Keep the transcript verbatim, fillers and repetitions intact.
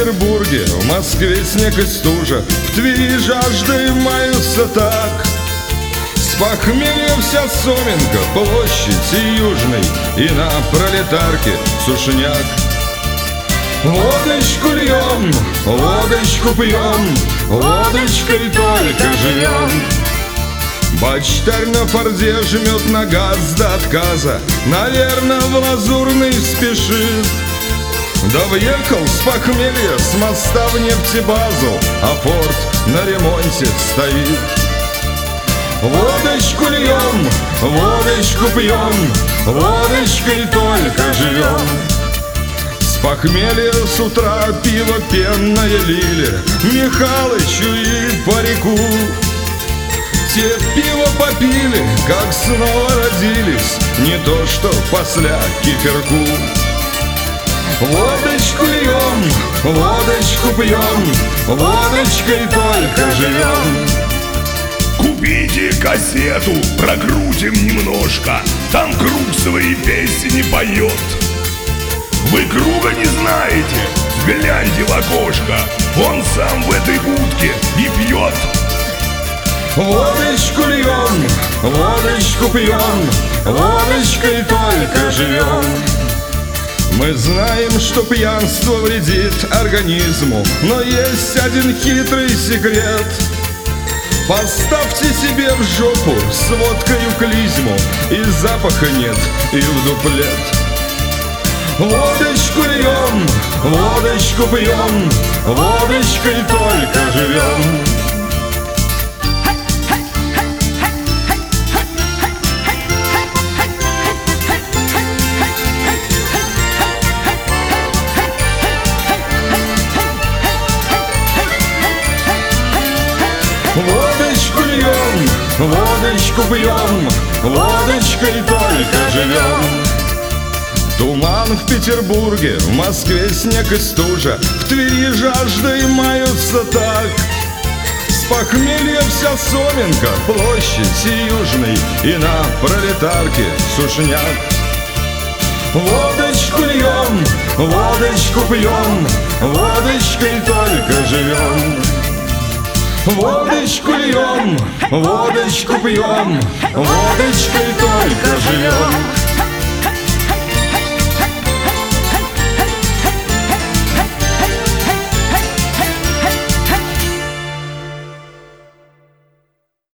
Петербурге, в Москве снег и стужа, в Твери жаждой маются так. С похмелья вся Соменка, площадь и Южный, и на Пролетарке сушняк. Водочку льем, водочку пьем, водочкой только живем. Бочтарь на форде жмет на газ до отказа, наверно, в Лазурный спешит. Да въехал с похмелья с моста в нефтебазу, а форт на ремонте стоит. Водочку льем, водочку пьем, водочкой только живем. С похмелья с утра пиво пенное лили Михалычу и парику. Те пиво попили, как снова родились, не то что после киферку. Водочку льем, водочку пьем, водочкой только живем. Купите кассету, прокрутим немножко, там Круг свои песни поет. Вы Круга не знаете? Гляньте в окошко, он сам в этой будке и пьет. Водочку льем, водочку пьем, водочкой только живем. Мы знаем, что пьянство вредит организму, но есть один хитрый секрет. Поставьте себе в жопу с водкою клизму, и запаха нет, и в дуплет. Водочку льем, водочку пьем, водочкой только живем. Водочку льем, водочку пьем, водочкой только живем. Туман в Петербурге, в Москве снег и стужа, в Твери жаждой маются так. С похмелья вся Соменка, площадь и Южный, и на Пролетарке сушняк. Водочку льем, водочку пьем, водочкой только живем. Водочку льем, водочку пьем, водочкой только живем.